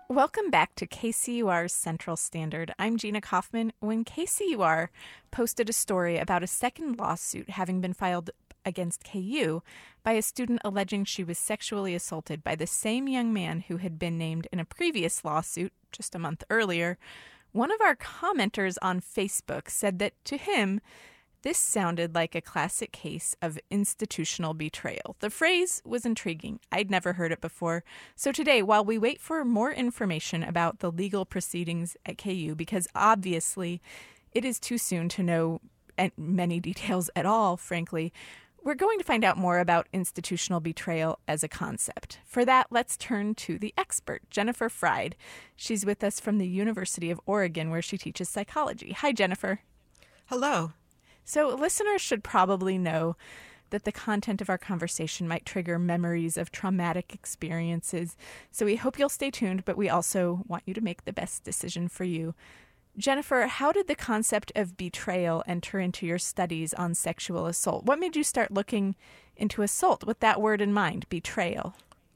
Welcome back to KCUR's Central Standard. I'm Gina Kaufman. When KCUR posted a story about a second lawsuit having been filed against KU by a student alleging she was sexually assaulted by the same young man who had been named in a previous lawsuit just a month earlier, one of our commenters on Facebook said that to him, this sounded like a classic case of institutional betrayal. The phrase was intriguing. I'd never heard it before. So today, while we wait for more information about the legal proceedings at KU, because obviously it is too soon to know many details at all, frankly, we're going to find out more about institutional betrayal as a concept. For that, let's turn to the expert, Jennifer Freid. She's with us from the University of Oregon, where she teaches psychology. Hi, Jennifer. Hello. So listeners should probably know that the content of our conversation might trigger memories of traumatic experiences. So we hope you'll stay tuned, but we also want you to make the best decision for you. Jennifer, how did the concept of betrayal enter into your studies on sexual assault? What made you start looking into assault with that word in mind, betrayal?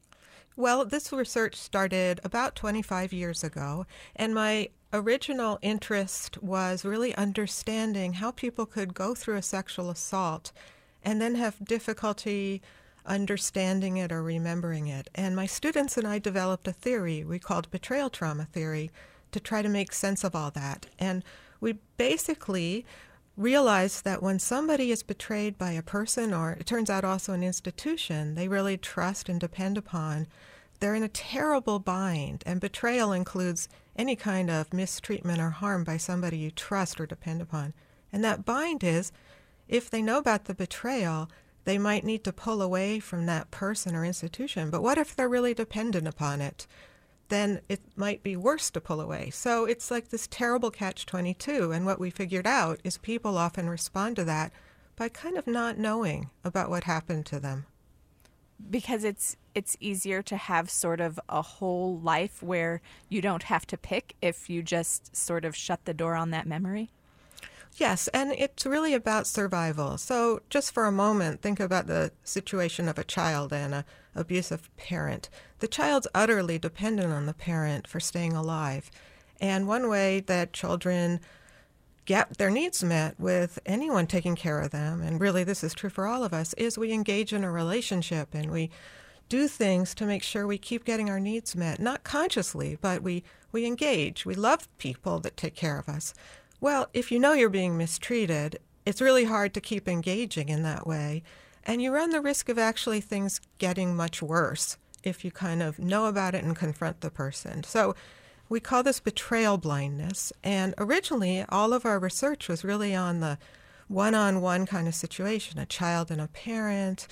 Well, this research started about 25 years ago, and my original interest was really understanding how people could go through a sexual assault and then have difficulty understanding it or remembering it. And my students and I developed a theory we called betrayal trauma theory to try to make sense of all that. And we basically realized that when somebody is betrayed by a person, or it turns out also an institution they really trust and depend upon, they're in a terrible bind. And betrayal includes any kind of mistreatment or harm by somebody you trust or depend upon. And that bind is, if they know about the betrayal, they might need to pull away from that person or institution. But what if they're really dependent upon it? Then it might be worse to pull away. So it's like this terrible catch-22. And what we figured out is people often respond to that by kind of not knowing about what happened to them. Because it's easier to have sort of a whole life where you don't have to pick if you just sort of shut the door on that memory? Yes, and it's really about survival. So just for a moment, think about the situation of a child and an abusive parent. The child's utterly dependent on the parent for staying alive. And one way that children get their needs met with anyone taking care of them, and really this is true for all of us, is we engage in a relationship and we do things to make sure we keep getting our needs met. Not consciously, but we engage. We love people that take care of us. Well, if you know you're being mistreated, it's really hard to keep engaging in that way. And you run the risk of actually things getting much worse if you kind of know about it and confront the person. So we call this betrayal blindness. And originally, all of our research was really on the one-on-one kind of situation, a child and a parent,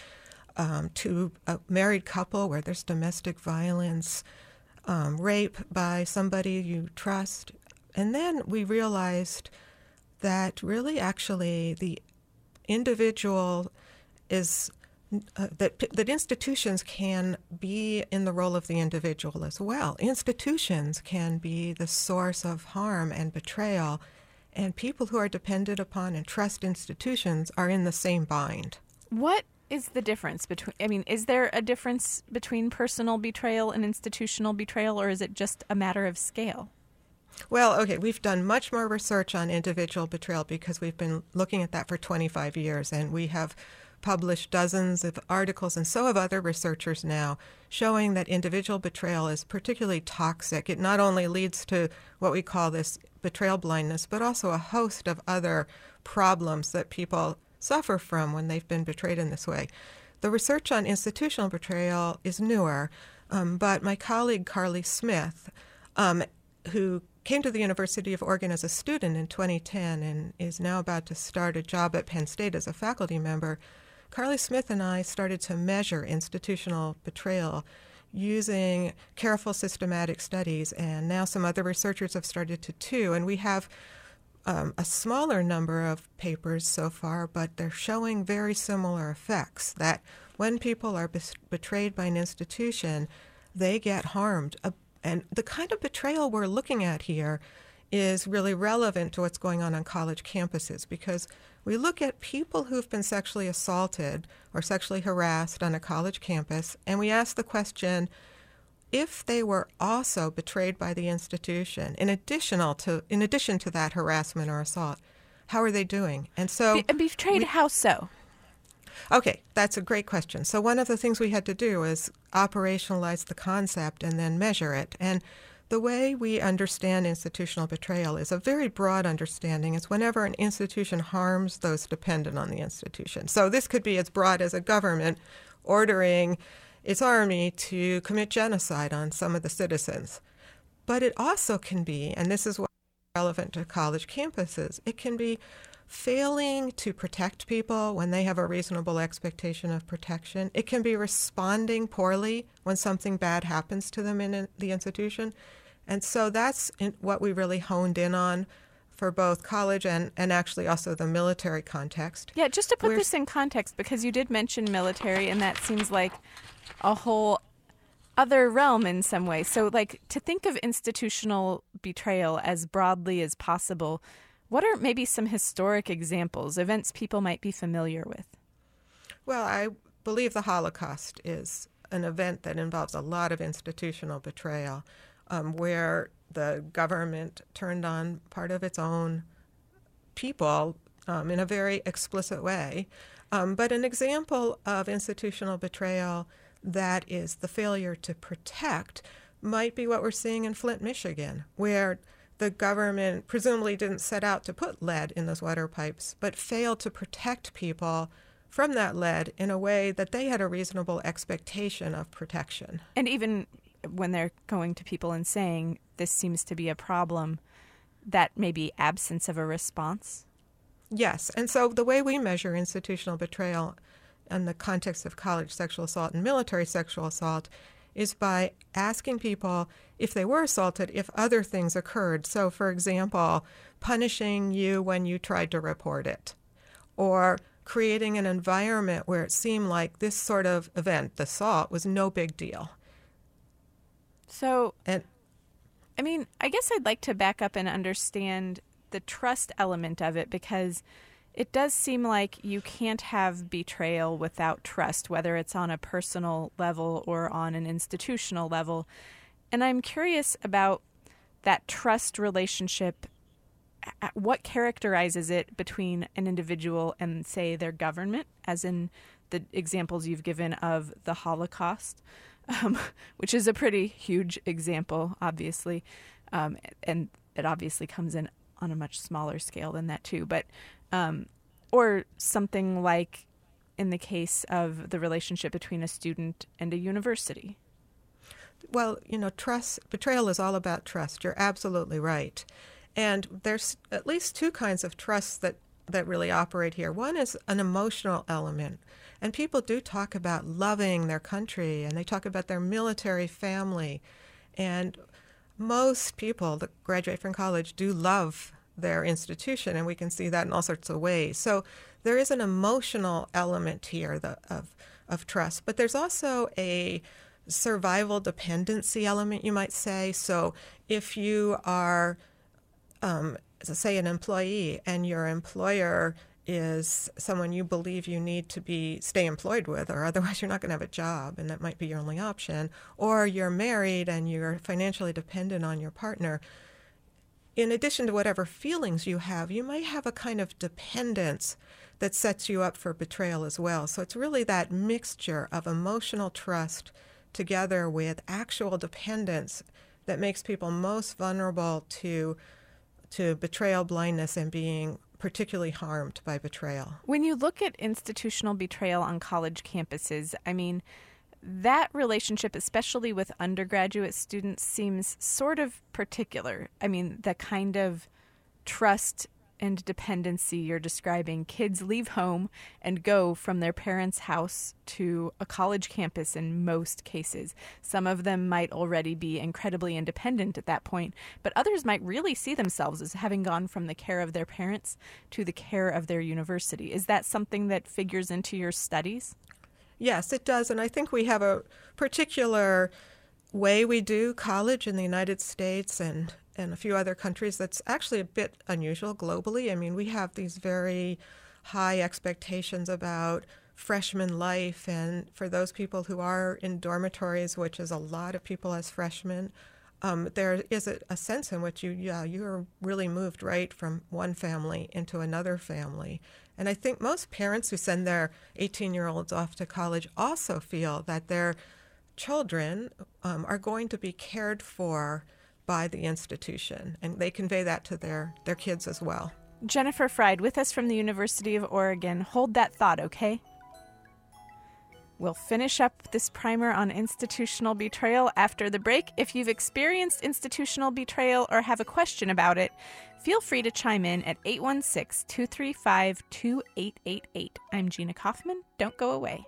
to a married couple where there's domestic violence, rape by somebody you trust. And then we realized that really actually the individual is, that institutions can be in the role of the individual as well. Institutions can be the source of harm and betrayal, and people who are dependent upon and trust institutions are in the same bind. What is the difference between, is there a difference between personal betrayal and institutional betrayal, or is it just a matter of scale? Well, okay, we've done much more research on individual betrayal because we've been looking at that for 25 years, and we have published dozens of articles, and so have other researchers now, showing that individual betrayal is particularly toxic. It not only leads to what we call this betrayal blindness, but also a host of other problems that people suffer from when they've been betrayed in this way. The research on institutional betrayal is newer, but my colleague Carly Smith, who came to the University of Oregon as a student in 2010 and is now about to start a job at Penn State as a faculty member, Carly Smith and I started to measure institutional betrayal using careful systematic studies, and now some other researchers have started to too. And we have a smaller number of papers so far, but they're showing very similar effects, that when people are betrayed by an institution, they get harmed. And the kind of betrayal we're looking at here is really relevant to what's going on college campuses, because we look at people who've been sexually assaulted or sexually harassed on a college campus, and we ask the question, if they were also betrayed by the institution, in addition to that harassment or assault, how are they doing? And so betrayed, how so? Okay, that's a great question. So one of the things we had to do is operationalize the concept and then measure it. And the way we understand institutional betrayal is a very broad understanding. It's whenever an institution harms those dependent on the institution. So this could be as broad as a government ordering its army to commit genocide on some of the citizens. But it also can be, and this is what's relevant to college campuses, it can be failing to protect people when they have a reasonable expectation of protection. It can be responding poorly when something bad happens to them in the institution. And so that's what we really honed in on for both college and actually also the military context. Yeah, just to put this in context, because you did mention military, and that seems like a whole other realm in some way. So, like, to think of institutional betrayal as broadly as possible, what are maybe some historic examples, events people might be familiar with? Well, I believe the Holocaust is an event that involves a lot of institutional betrayal, where the government turned on part of its own people in a very explicit way. But an example of institutional betrayal that is the failure to protect might be what we're seeing in Flint, Michigan, where the government presumably didn't set out to put lead in those water pipes, but failed to protect people from that lead in a way that they had a reasonable expectation of protection. And even when they're going to people and saying, this seems to be a problem, that may be absence of a response? Yes. And so the way we measure institutional betrayal in the context of college sexual assault and military sexual assault is by asking people if they were assaulted, if other things occurred. So, for example, punishing you when you tried to report it, or creating an environment where it seemed like this sort of event, the assault, was no big deal. So, I mean, I guess I'd like to back up and understand the trust element of it, because it does seem like you can't have betrayal without trust, whether it's on a personal level or on an institutional level. And I'm curious about that trust relationship. What characterizes it between an individual and, say, their government, as in the examples you've given of the Holocaust, which is a pretty huge example, obviously. And it obviously comes in on a much smaller scale than that, too. But or something like in the case of the relationship between a student and a university. Well, betrayal is all about trust. You're absolutely right. And there's at least two kinds of trust that really operate here. One is an emotional element. And people do talk about loving their country, and they talk about their military family. And most people that graduate from college do love their institution, and we can see that in all sorts of ways. So there is an emotional element here of trust, but there's also a survival dependency element, you might say. So if you are, say, an employee, and your employer is someone you believe you need to stay employed with, or otherwise you're not going to have a job, and that might be your only option, or you're married and you're financially dependent on your partner, in addition to whatever feelings you have, you might have a kind of dependence that sets you up for betrayal as well. So it's really that mixture of emotional trust together with actual dependence that makes people most vulnerable to betrayal blindness and being particularly harmed by betrayal. When you look at institutional betrayal on college campuses, I mean, that relationship, especially with undergraduate students, seems sort of particular. I mean, the kind of trust and dependency you're describing. Kids leave home and go from their parents' house to a college campus in most cases. Some of them might already be incredibly independent at that point, but others might really see themselves as having gone from the care of their parents to the care of their university. Is that something that figures into your studies? Yes, it does. And I think we have a particular way we do college in the United States and a few other countries that's actually a bit unusual globally. I mean, we have these very high expectations about freshman life, and for those people who are in dormitories, which is a lot of people as freshmen, there is a sense in which you are really moved right from one family into another family. And I think most parents who send their 18-year-olds off to college also feel that their children are going to be cared for by the institution, and they convey that to their kids as well. Jennifer Fried with us from the University of Oregon. Hold that thought, okay? We'll finish up this primer on institutional betrayal after the break. If you've experienced institutional betrayal or have a question about it, feel free to chime in at 816-235-2888. I'm Gina Kaufman. Don't go away.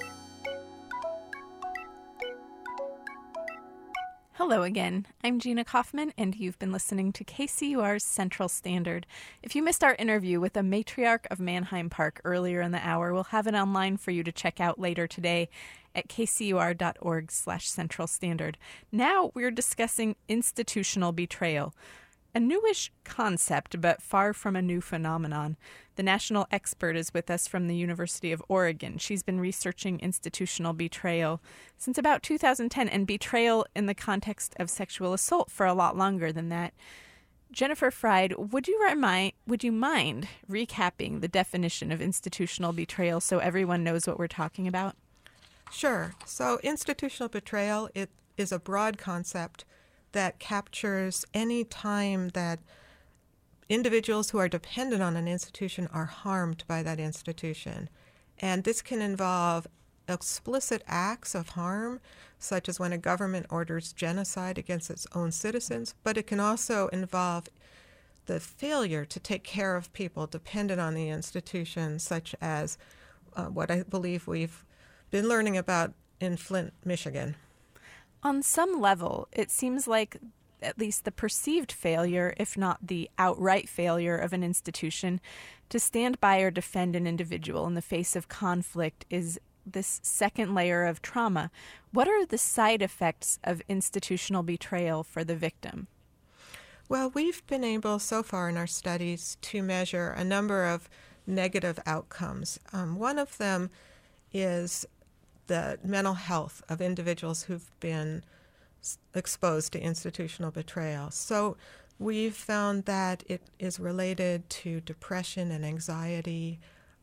Hello again. I'm Gina Kaufman, and you've been listening to KCUR's Central Standard. If you missed our interview with a matriarch of Manheim Park earlier in the hour, we'll have it online for you to check out later today at kcur.org/Central Standard. Now we're discussing institutional betrayal, a newish concept, but far from a new phenomenon. The national expert is with us from the University of Oregon. She's been researching institutional betrayal since about 2010, and betrayal in the context of sexual assault for a lot longer than that. Jennifer Fried, would you mind recapping the definition of institutional betrayal so everyone knows what we're talking about? Sure. So institutional betrayal, it is a broad concept that captures any time that individuals who are dependent on an institution are harmed by that institution. And this can involve explicit acts of harm, such as when a government orders genocide against its own citizens, but it can also involve the failure to take care of people dependent on the institution, such as what I believe we've been learning about in Flint, Michigan. On some level, it seems like at least the perceived failure, if not the outright failure of an institution to stand by or defend an individual in the face of conflict is this second layer of trauma. What are the side effects of institutional betrayal for the victim? Well, we've been able so far in our studies to measure a number of negative outcomes. One of them is the mental health of individuals who've been exposed to institutional betrayal. So we've found that it is related to depression and anxiety,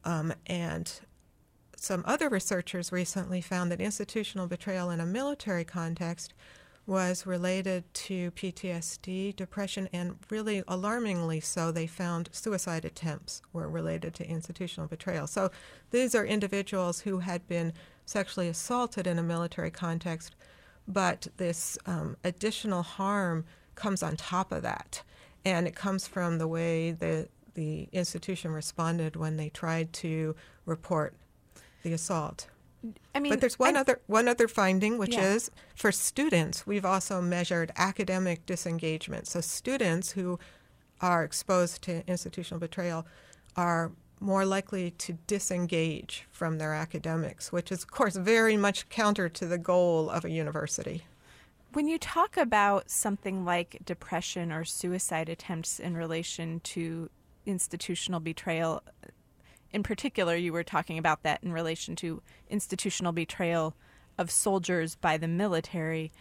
and some other researchers recently found that institutional betrayal in a military context was related to PTSD, depression, and really alarmingly so, they found suicide attempts were related to institutional betrayal. So these are individuals who had been sexually assaulted in a military context, but this additional harm comes on top of that. And it comes from the way the institution responded when they tried to report the assault. I mean, but there's one other finding, which is for students, we've also measured academic disengagement. So students who are exposed to institutional betrayal are more likely to disengage from their academics, which is, of course, very much counter to the goal of a university. When you talk about something like depression or suicide attempts in relation to institutional betrayal, in particular, you were talking about that in relation to institutional betrayal of soldiers by the military.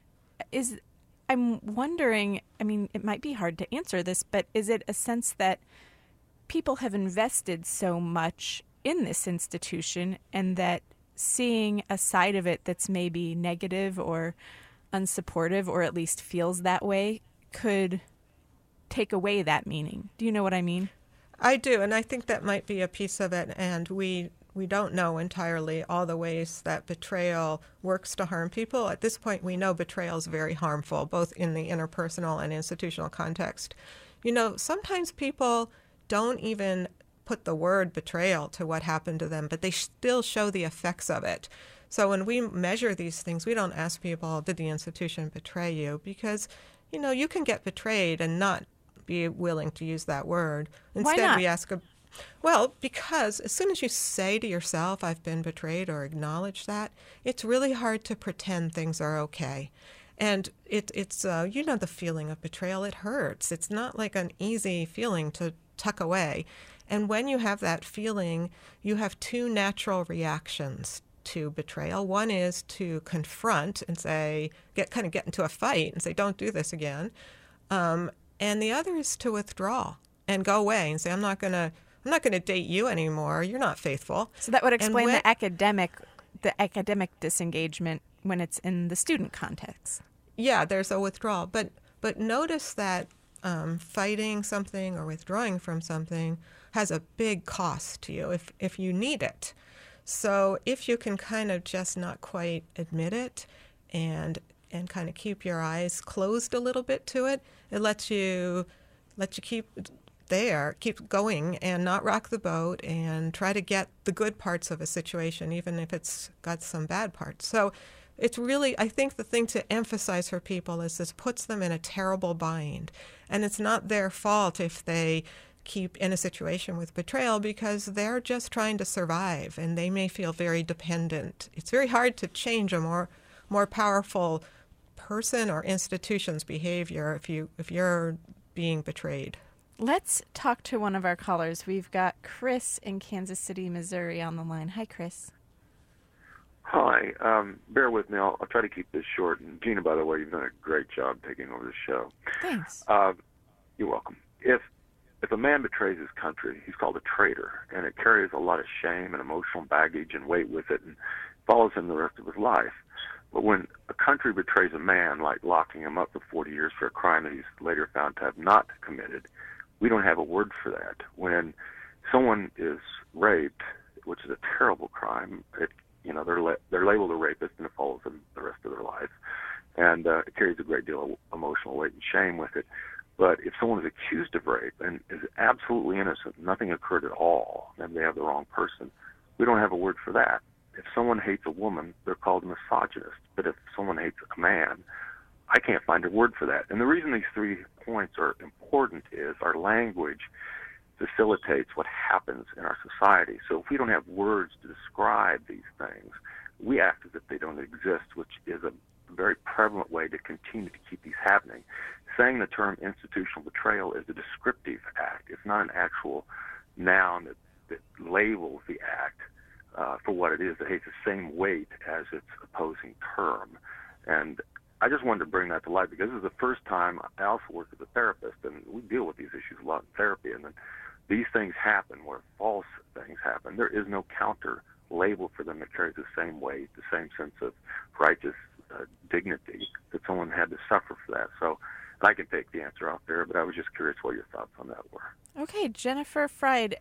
I'm wondering, I mean, it might be hard to answer this, but is it a sense that people have invested so much in this institution and that seeing a side of it that's maybe negative or unsupportive, or at least feels that way, could take away that meaning? Do you know what I mean? I do, and I think that might be a piece of it, and we don't know entirely all the ways that betrayal works to harm people. At this point, we know betrayal is very harmful, both in the interpersonal and institutional context. You know, sometimes people don't even put the word betrayal to what happened to them, but they still show the effects of it. So when we measure these things, we don't ask people, did the institution betray you? Because, you know, you can get betrayed and not be willing to use that word. Instead, why not? We ask, well, because as soon as you say to yourself, I've been betrayed, or acknowledge that, it's really hard to pretend things are okay. And it's you know, the feeling of betrayal, it hurts. It's not like an easy feeling to tuck away. And when you have that feeling, you have two natural reactions to betrayal. One is to confront and say, get into a fight and say, don't do this again. And the other is to withdraw and go away and say, I'm not going to date you anymore. You're not faithful. So that would explain the academic disengagement when it's in the student context. Yeah, there's a withdrawal. But notice that fighting something or withdrawing from something has a big cost to you if you need it. So if you can kind of just not quite admit it and kind of keep your eyes closed a little bit to it, it lets you keep going and not rock the boat and try to get the good parts of a situation, even if it's got some bad parts. So it's really, I think the thing to emphasize for people is this puts them in a terrible bind. And it's not their fault if they keep in a situation with betrayal, because they're just trying to survive and they may feel very dependent. It's very hard to change a more powerful person or institution's behavior if you're being betrayed. Let's talk to one of our callers. We've got Chris in Kansas City, Missouri on the line. Hi, Chris. Hi. Bear with me. I'll try to keep this short. And Gina, by the way, you've done a great job taking over the show. Thanks. You're welcome. If a man betrays his country, he's called a traitor, and it carries a lot of shame and emotional baggage and weight with it and follows him the rest of his life. But when a country betrays a man, like locking him up for 40 years for a crime that he's later found to have not committed, we don't have a word for that. When someone is raped, which is a terrible crime, they're labeled a rapist, and it follows them the rest of their life. And it carries a great deal of emotional weight and shame with it. But if someone is accused of rape and is absolutely innocent, nothing occurred at all, and they have the wrong person, we don't have a word for that. If someone hates a woman, they're called a misogynist. But if someone hates a man, I can't find a word for that. And the reason these 3 points are important is our language facilitates what happens in our society. So if we don't have words to describe these things, we act as if they don't exist, which is a very prevalent way to continue to keep these happening. Saying the term institutional betrayal is a descriptive act. It's not an actual noun that labels the act for what it is. It has the same weight as its opposing term. And I just wanted to bring that to light because this is the first time I also work as a therapist, and we deal with these issues a lot in therapy. And then these things happen where false things happen. There is no counter label for them that carries the same weight, the same sense of righteous dignity that someone had to suffer for that. So I can take the answer out there, but I was just curious what your thoughts on that were. Okay, Jennifer Fried,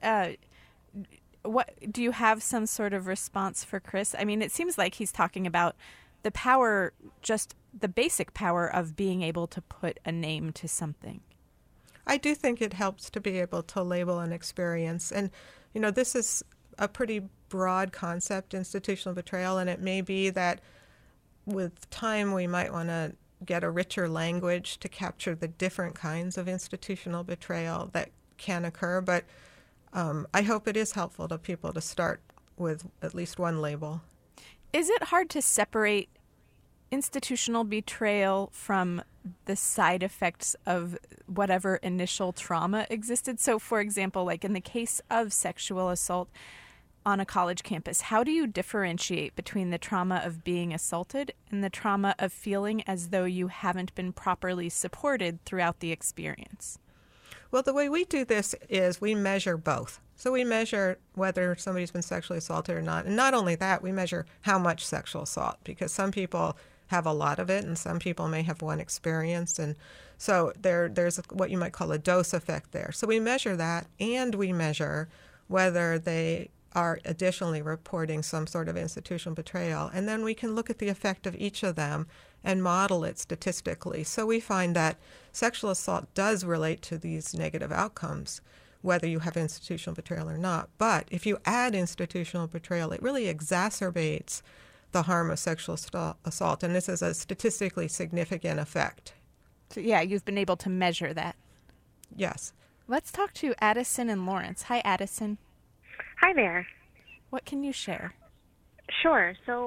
what do you have some sort of response for Chris? I mean, it seems like he's talking about the power, just the basic power of being able to put a name to something. I do think it helps to be able to label an experience. And, this is a pretty broad concept, institutional betrayal, and it may be that with time we might want to get a richer language to capture the different kinds of institutional betrayal that can occur. But I hope it is helpful to people to start with at least one label. Is it hard to separate institutional betrayal from the side effects of whatever initial trauma existed? So, for example, like in the case of sexual assault on a college campus, how do you differentiate between the trauma of being assaulted and the trauma of feeling as though you haven't been properly supported throughout the experience? Well, the way we do this is we measure both. So we measure whether somebody's been sexually assaulted or not. And not only that, we measure how much sexual assault, because some people have a lot of it and some people may have one experience. And so there's what you might call a dose effect there. So we measure that, and we measure whether they are additionally reporting some sort of institutional betrayal. And then we can look at the effect of each of them and model it statistically. So we find that sexual assault does relate to these negative outcomes, whether you have institutional betrayal or not. But if you add institutional betrayal, it really exacerbates the harm of sexual assault. And this is a statistically significant effect. So, yeah, you've been able to measure that. Yes. Let's talk to Addison and Lawrence. Hi, Addison. Hi there. What can you share? Sure. So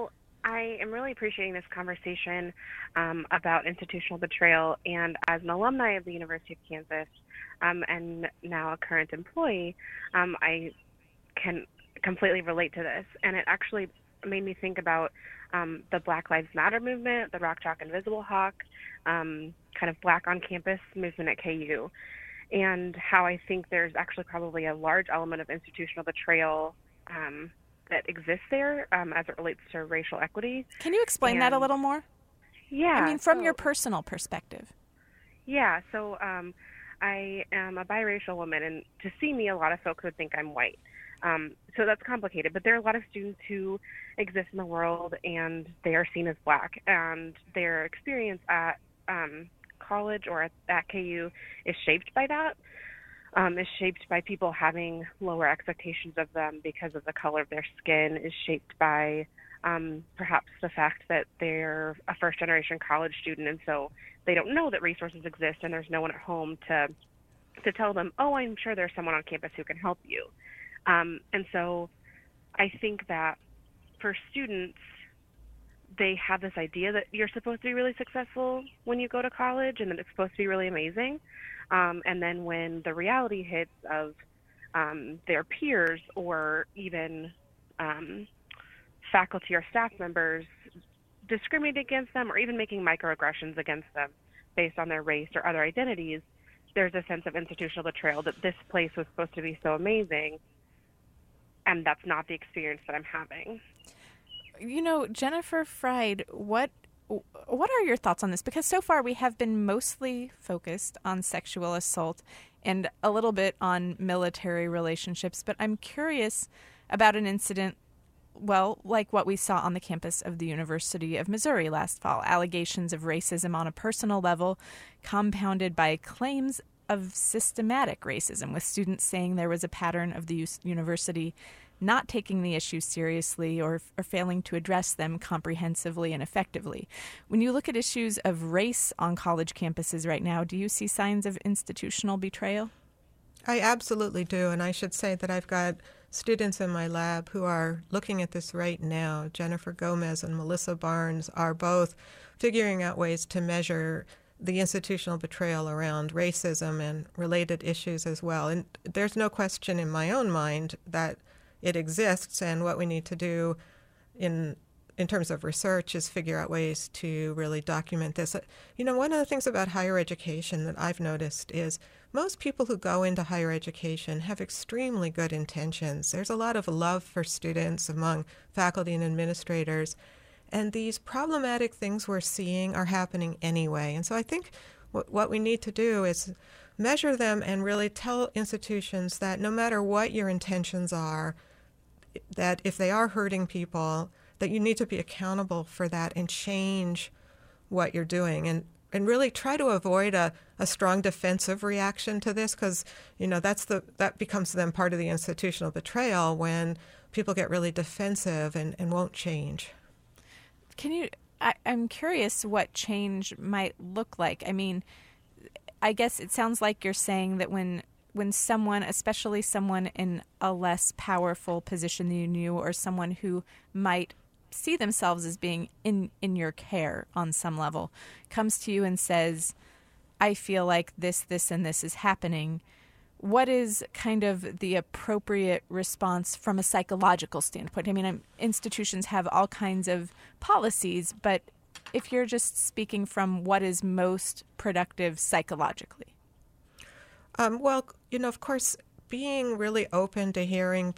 I am really appreciating this conversation about institutional betrayal. And as an alumni of the University of Kansas and now a current employee, I can completely relate to this. And it actually made me think about the Black Lives Matter movement, the Rock Chalk Invisible Hawk, kind of Black on Campus movement at KU, and how I think there's actually probably a large element of institutional betrayal that exists there as it relates to racial equity. Can you explain that a little more? Yeah. I mean, from your personal perspective. Yeah, so I am a biracial woman, and to see me, a lot of folks would think I'm white. So that's complicated, but there are a lot of students who exist in the world, and they are seen as Black, and their experience at college or at KU is shaped by that. Is shaped by people having lower expectations of them because of the color of their skin, is shaped by perhaps the fact that they're a first-generation college student, and so they don't know that resources exist, and there's no one at home to tell them, oh, I'm sure there's someone on campus who can help you. And so I think that for students, they have this idea that you're supposed to be really successful when you go to college and that it's supposed to be really amazing. And then when the reality hits of their peers or even faculty or staff members discriminating against them or even making microaggressions against them based on their race or other identities, there's a sense of institutional betrayal that this place was supposed to be so amazing, and that's not the experience that I'm having. You know, Jennifer Freid, what are your thoughts on this? Because so far we have been mostly focused on sexual assault and a little bit on military relationships, but I'm curious about an incident, well, like what we saw on the campus of the University of Missouri last fall, allegations of racism on a personal level, compounded by claims of systematic racism, with students saying there was a pattern of the university not taking the issues seriously or failing to address them comprehensively and effectively. When you look at issues of race on college campuses right now, do you see signs of institutional betrayal? I absolutely do, and I should say that I've got students in my lab who are looking at this right now. Jennifer Gomez and Melissa Barnes are both figuring out ways to measure the institutional betrayal around racism and related issues as well. And there's no question in my own mind that it exists, and what we need to do in terms of research is figure out ways to really document this. You know, one of the things about higher education that I've noticed is most people who go into higher education have extremely good intentions. There's a lot of love for students among faculty and administrators, and these problematic things we're seeing are happening anyway. And so I think what we need to do is measure them and really tell institutions that no matter what your intentions are, that if they are hurting people, that you need to be accountable for that and change what you're doing, and really try to avoid a strong defensive reaction to this, because you know that becomes then part of the institutional betrayal when people get really defensive and won't change. I'm curious what change might look like. I mean, I guess it sounds like you're saying that when someone, especially someone in a less powerful position than you, or someone who might see themselves as being in your care on some level, comes to you and says, I feel like this, and this is happening, what is kind of the appropriate response from a psychological standpoint? I mean, institutions have all kinds of policies, but if you're just speaking from what is most productive psychologically. Well, you know, of course, being really open to hearing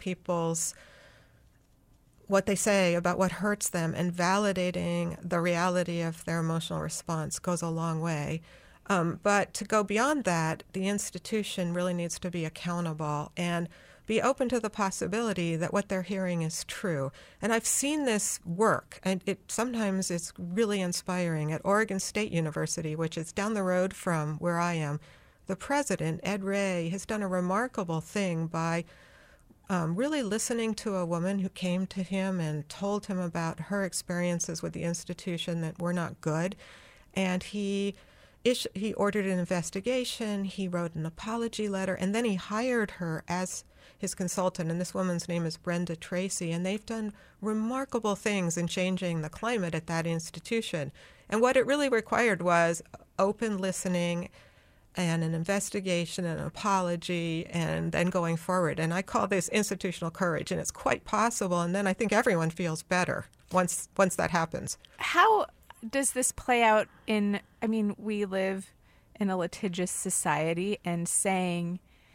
what they say about what hurts them and validating the reality of their emotional response goes a long way. But to go beyond that, the institution really needs to be accountable and be open to the possibility that what they're hearing is true. And I've seen this work, and sometimes it's really inspiring. At Oregon State University, which is down the road from where I am, the president, Ed Ray, has done a remarkable thing by really listening to a woman who came to him and told him about her experiences with the institution that were not good. And he ordered an investigation, he wrote an apology letter, and then he hired her as his consultant, and this woman's name is Brenda Tracy, and they've done remarkable things in changing the climate at that institution. And what it really required was open listening and an investigation and an apology, and then going forward. And I call this institutional courage, and it's quite possible, and then I think everyone feels better once that happens. How does this play out we live in a litigious society, and saying,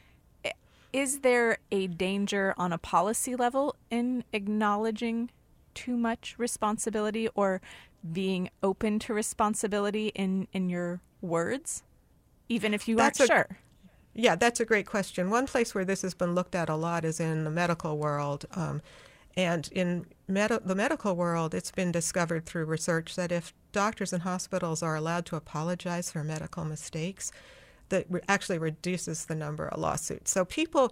is there a danger on a policy level in acknowledging too much responsibility or being open to responsibility in your words, even if you aren't sure? Yeah, that's a great question. One place where this has been looked at a lot is in the medical world. And in the medical world, it's been discovered through research that if doctors and hospitals are allowed to apologize for medical mistakes, that actually reduces the number of lawsuits. So people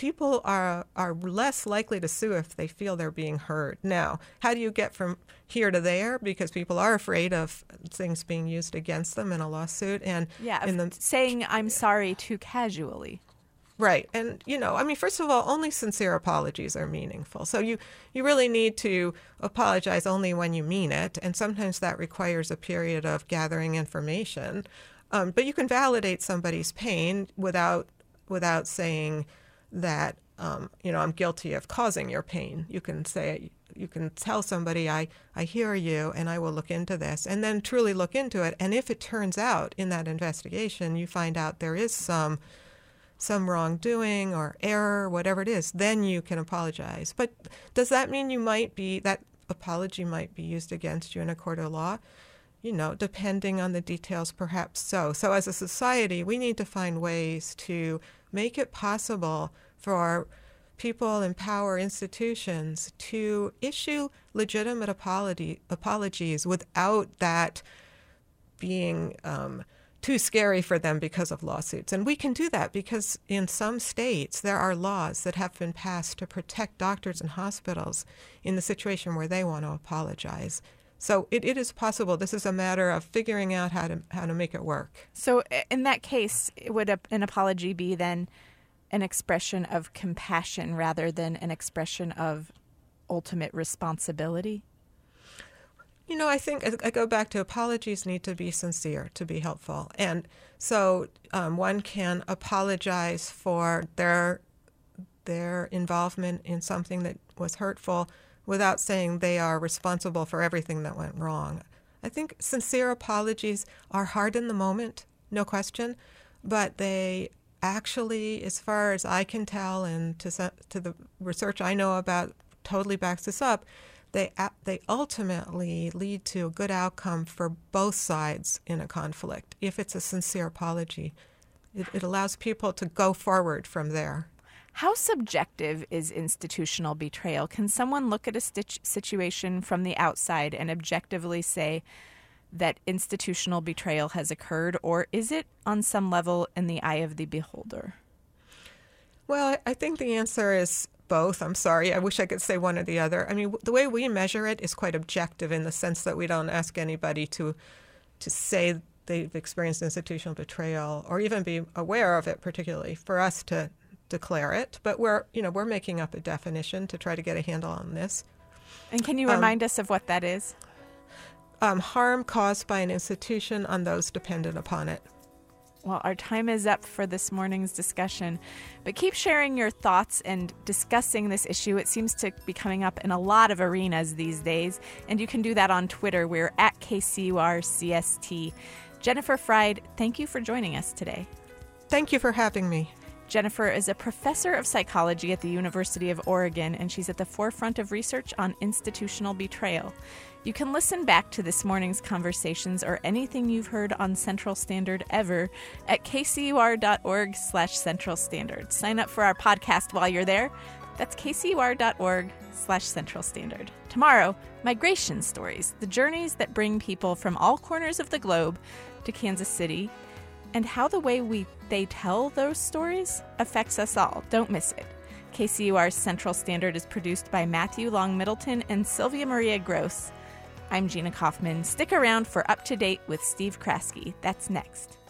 are less likely to sue if they feel they're being heard. Now, how do you get from here to there? Because people are afraid of things being used against them in a lawsuit. And saying I'm sorry too casually. Right. And, first of all, only sincere apologies are meaningful. So you really need to apologize only when you mean it. And sometimes that requires a period of gathering information. But you can validate somebody's pain without saying that, I'm guilty of causing your pain. You can tell somebody, I hear you and I will look into this, and then truly look into it. And if it turns out in that investigation, you find out there is some wrongdoing or error, whatever it is, then you can apologize. But does that mean that apology might be used against you in a court of law? Depending on the details, perhaps so. So as a society, we need to find ways to make it possible for people in power institutions to issue legitimate apologies without that being too scary for them because of lawsuits. And we can do that because in some states there are laws that have been passed to protect doctors and hospitals in the situation where they want to apologize. So it is possible. This is a matter of figuring out how to make it work. So in that case, would an apology be then an expression of compassion rather than an expression of ultimate responsibility? I think I go back to apologies need to be sincere to be helpful. And so one can apologize for their involvement in something that was hurtful without saying they are responsible for everything that went wrong. I think sincere apologies are hard in the moment, no question, but they actually, as far as I can tell and to the research I know about, totally backs this up, they ultimately lead to a good outcome for both sides in a conflict. If it's a sincere apology, it allows people to go forward from there. How subjective is institutional betrayal? Can someone look at a situation from the outside and objectively say that institutional betrayal has occurred, or is it on some level in the eye of the beholder? Well, I think the answer is both. I'm sorry. I wish I could say one or the other. The way we measure it is quite objective in the sense that we don't ask anybody to say they've experienced institutional betrayal or even be aware of it, particularly for us to declare it. But we're making up a definition to try to get a handle on this. And can you remind us of what that is? Harm caused by an institution on those dependent upon it. Well, our time is up for this morning's discussion, but keep sharing your thoughts and discussing this issue. It seems to be coming up in a lot of arenas these days, and you can do that on Twitter. We're at KCUR-CST. Jennifer Freid, thank you for joining us today. Thank you for having me. Jennifer is a professor of psychology at the University of Oregon, and she's at the forefront of research on institutional betrayal. You can listen back to this morning's conversations or anything you've heard on Central Standard ever at kcur.org/Central Standard. Sign up for our podcast while you're there. That's kcur.org/Central Standard. Tomorrow, migration stories, the journeys that bring people from all corners of the globe to Kansas City, and how the way they tell those stories affects us all. Don't miss it. KCUR's Central Standard is produced by Matthew Long Middleton and Sylvia Maria Gross. I'm Gina Kaufman. Stick around for Up to Date with Steve Kraske. That's next.